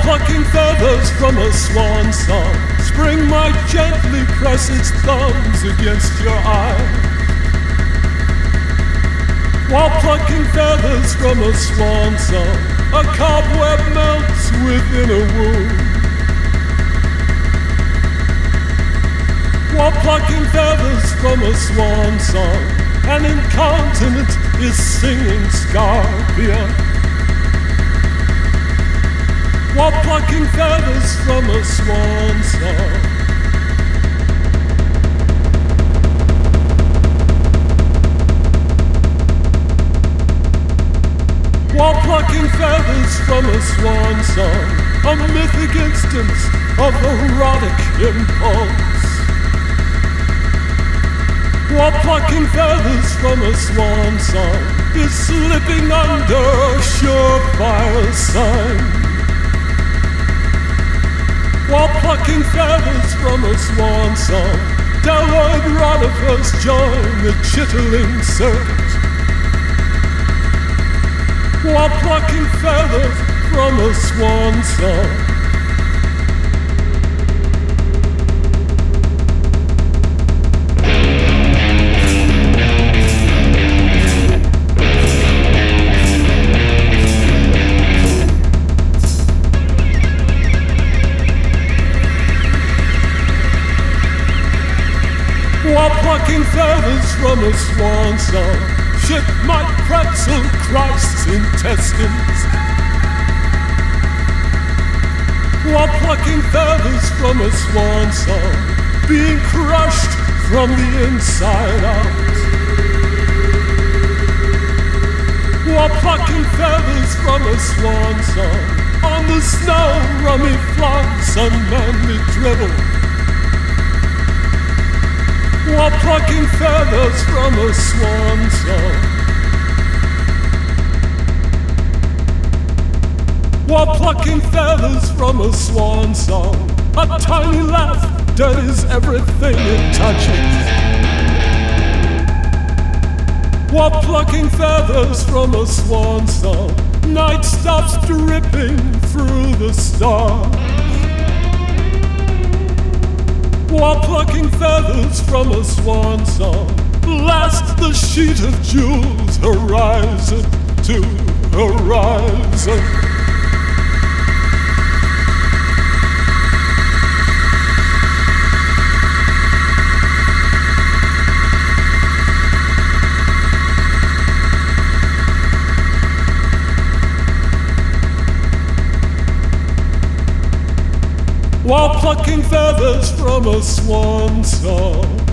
plucking feathers from a swan song. Spring might gently press its thumbs against your eye. While plucking feathers from a swan song, a cobweb melts within a wound. While plucking feathers from a swan song, an incontinent is singing Scarpia. While plucking feathers from a swan song. While plucking feathers from a swan song, a mythic instance of erotic impulse. While plucking feathers from a swan song is slipping under a surefire sign. While plucking feathers from a swan song, delloid rodifers join the chitterling circuit. While plucking feathers from a swan song. While plucking feathers from a swan song, shit might pretzel Christ's intestines. While plucking feathers from a swan song, being crushed from the inside out. While plucking feathers from a swan song, on the snow rummy flaunts unmanly dribble. While plucking feathers from a swan song. While plucking feathers from a swan song, a tiny laugh dirties everything it touches. While plucking feathers from a swan song, night stops dripping through the stars. While plucking feathers from a swan song, blast the sheet of jewels horizon to horizon. While plucking feathers from a swan song.